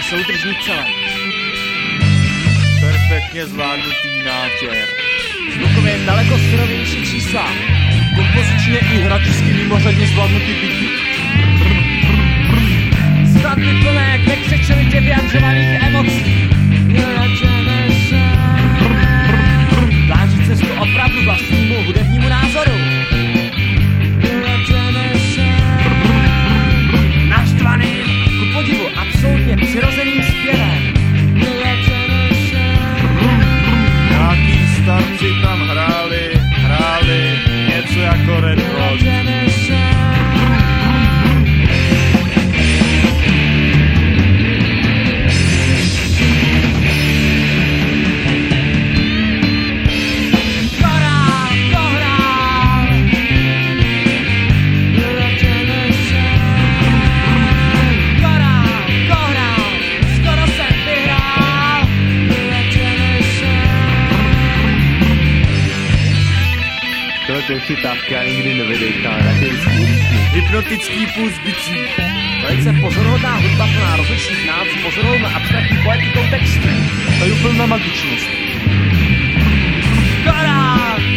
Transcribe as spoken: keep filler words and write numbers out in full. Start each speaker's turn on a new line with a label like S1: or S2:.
S1: soudržný celek.
S2: Perfektně zvládnutý nátěr.
S1: Zvukově daleko surovější čísla.
S2: Kompozičně i hračsky mimořádně zvládnutý byty.
S1: Skladby plné nekřečovitě vyjadřovaných emocí. Dláží cestu opravdu vlastnímu hudebnímu názoru. Naštvaným, ku podivu absolutně přirozeným zpěvem.
S2: Nějaký starci tam hráli, hráli něco jako Red Hot.
S3: To je chytávka, nikdy nevedejká, rakejský rytmy.
S2: Hypnotický puls bicí.
S1: Velice pozoruhodná hudba plná rozličných nád s pozoruhodnou abstraktní poetikou textů.
S2: To je úplná magičnost.
S1: Korál!